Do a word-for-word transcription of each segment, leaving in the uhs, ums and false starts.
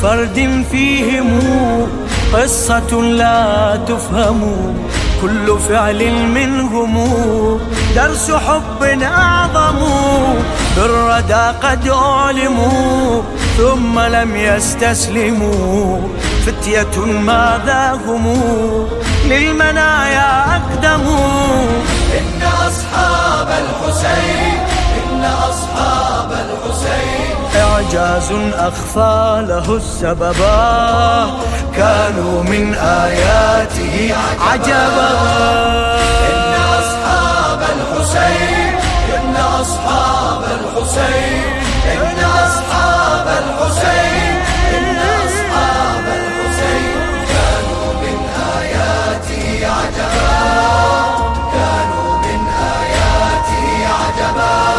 فرد فيهم قصة لا تفهم، كل فعل منهم درس حب أعظم، بالردى قد أعلموا ثم لم يستسلموا، فتية ماذا هم للمنايا أقدموا. إن أصحاب الحسين إن أصحاب الحسين إعجاز أخفى له السببا، كانوا من آياته عجبا. إن أصحاب الحسين إن أصحاب الحسين إن أصحاب الحسين إن أصحاب الحسين كانوا من آياته عجبا، كانوا من آياته عجبا.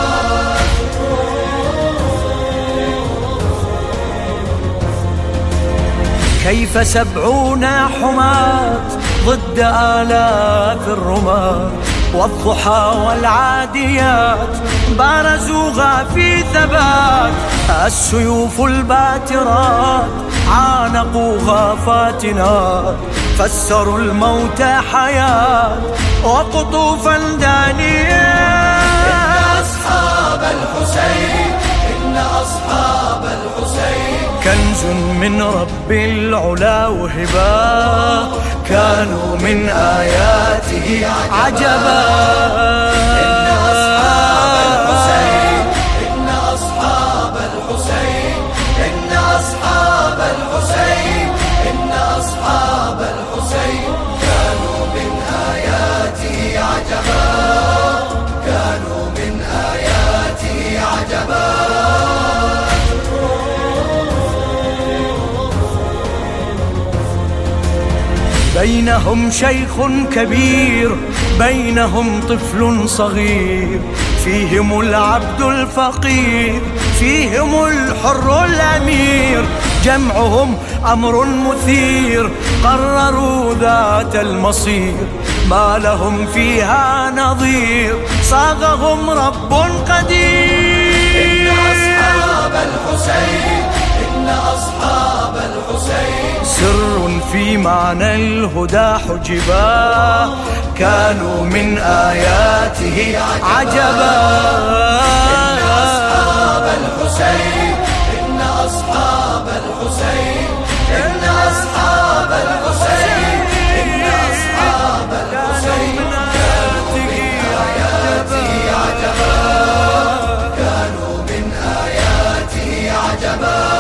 كيف سبعون حماة ضد آلاف الرماة، والضحى والعاديات بارزوها في ثبات، السيوف الباترات عانقوها فاتنات، فسروا الموت حياة وقطوفا دانيات. إن أصحاب الحسين إن أصحاب الحسين كنز من رب العلا وهبا، كانوا من آياته عجبا. إن أصحاب الحسين إن أصحاب الحسين إن أصحاب الحسين إن أصحاب الحسين كانوا من آياته عجبا، كانوا من آياته عجبا. بينهم شيخ كبير بينهم طفل صغير، فيهم العبد الفقير فيهم الحر الأمير، جمعهم أمر مثير قرروا ذات المصير، ما لهم فيها نظير صاغهم رب قدير. إن أصحاب الحسين إن أصحاب الحسين سر في معنى الهدى حجبا، كانوا من آياته عجبا. إن أصحاب الحسين إن أصحاب الحسين إن أصحاب الحسين إن أصحاب الحسين كانوا من آياته عجبا، كانوا من آياته عجبا.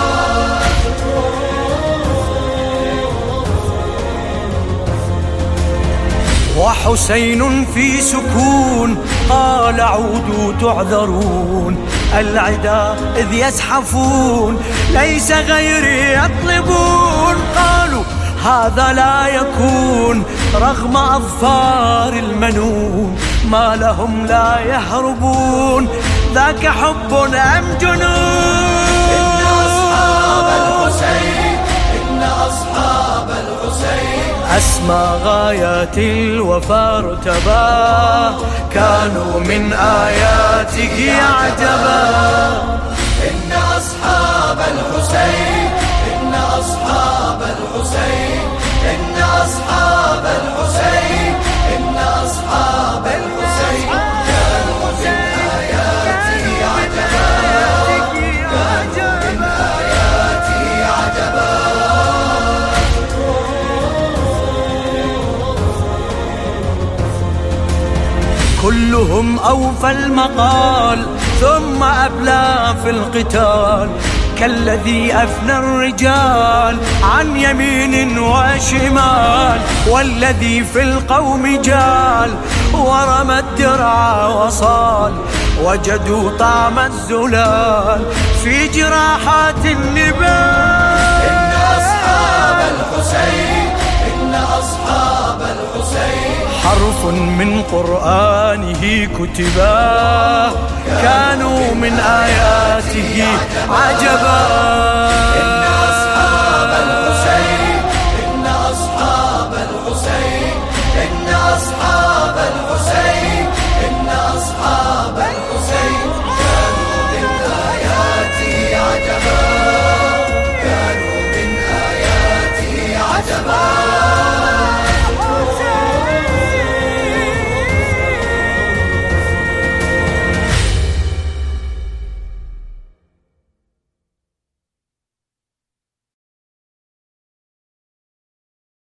وحسين في سكون قال عودوا تعذرون، العدا إذ يزحفون ليس غيري يطلبون، قالوا هذا لا يكون رغم أظفار المنون، ما لهم لا يهربون ذاك حب أم جنون. إن أصحاب الحسين إن أصحاب الحسين أسمى غايات الوفا ارتبا، كانوا من آياته عجبا. إن أصحاب الحسين إن أصحاب الحسين إن أصحاب الحسين إن أصحاب الحسين كانوا من آياته عجبا، كانوا من آياته عجبا. كلهم أوفى المقال ثم أبلى في القتال، كالذي أفنى الرجال عن يمين وشمال، والذي في القوم جال ورمى الدرع وصال، وجدوا طعم الزلال في جراحات النبال. إن أصحاب الحسين إن أصحاب الحسين حرف من قرآنه كتبا، كانوا من آياته عجبا.